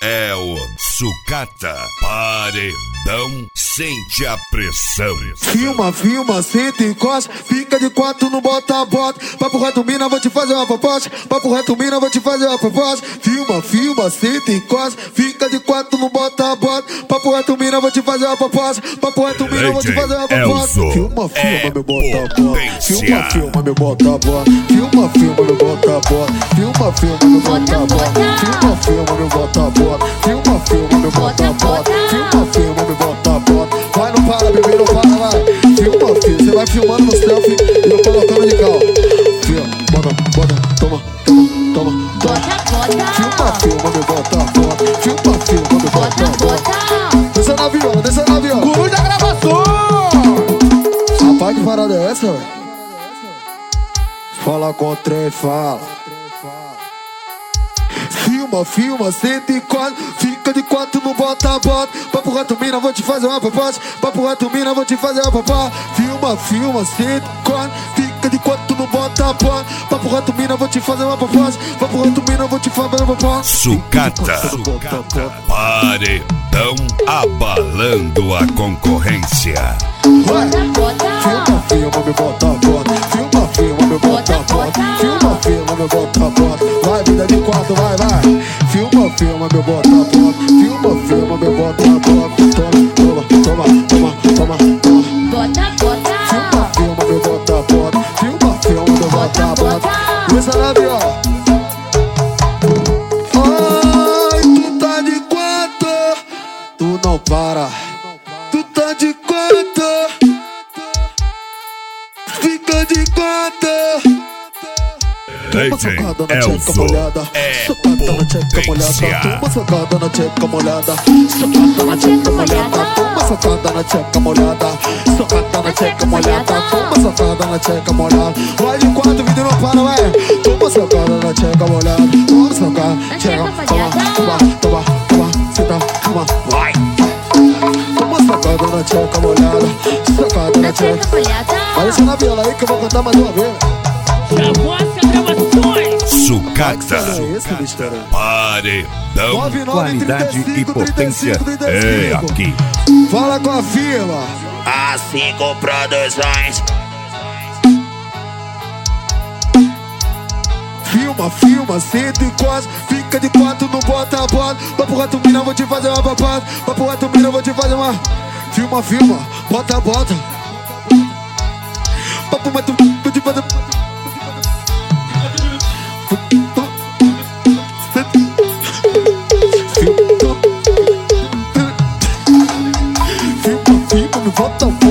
é o Sucata. Paredão, sente a pressão. Filma, senta e encosta. Fica de quatro, não bota a bota. Papo reto, mina, vou te fazer uma proposta. Papo reto, mina, vou te fazer uma proposta. Filma, senta e encosta. Fica de quatro, não bota a bota. Papo reto, mina, vou te fazer uma proposta. Papo reto, mina, vou te fazer uma proposta. Filma, meu bota a bota. Filma, meu bota a bota. Filma, meu bota a bota. Filma, meu bota a bota. Filma, meu bota a bota. Filma, meu bota a bota. Filma, meu bota a bota. Vai, não para, bebê, não para, vai. Filma, filho, você vai filmando no selfie e eu colocando de cal. Filma, bota, toma. Filma, meu bota a bota. Filma, meu bota a bota. Desça na viola. Guru da gravação. Rapaz, que parada é essa, velho? Fala com o trem, fala. Filma, senta e quatro. Fica de quatro, não bota a bota. Papo reto, mina, vou te fazer uma proposta. Papo reto, mina, vou te fazer uma proposta. Filma, senta e quatro. Fica de quatro, não bota a bota. Papo reto, mina, vou te fazer uma proposta. Papo reto, mina, vou te fazer uma proposta. Sucata. Paredão, abalando a concorrência. Vai. Filma, meu bota a bota. Filma, meu bota a bota. Filma, meu bota a bota. Vai, vida de quatro, vai. Filma, meu bota a bota. Filma, meu bota a bota. Toma. Filma, meu bota a bota. Filma, meu bota a bota. Desça na viola. Ai, tu tá de quatro. Tu não para. Tu tá de quatro. Fica de quatro. Toma socada na tcheca molhada. Socada na tcheca molhada. Toma socada na tcheca molhada. Socada na tcheca molhada. Toma socada na tcheca molhada. Socada na tcheca molhada. Toma socada na tcheca molhada. Vai de quatro, vídeo não para, vai. Toma socada na tcheca molhada. Toma socada na tcheca molhada. Toma, senta, toma, vai. Toma socada na tcheca molhada. Socada na tcheca molhada. Vai deixar na viola aí que eu vou cantar mais uma vez. Sucata. Paredão, qualidade e potência é aqui. Fala com a firma. As 5 produções. Filma, senta e encosta. Fica de quatro, não bota a bota. Papo reto, mina, vou te fazer uma proposta. Papo reto, mina, vou te fazer uma. Filma, bota a bota. Papo reto, vou te fazer. Filma, me bota a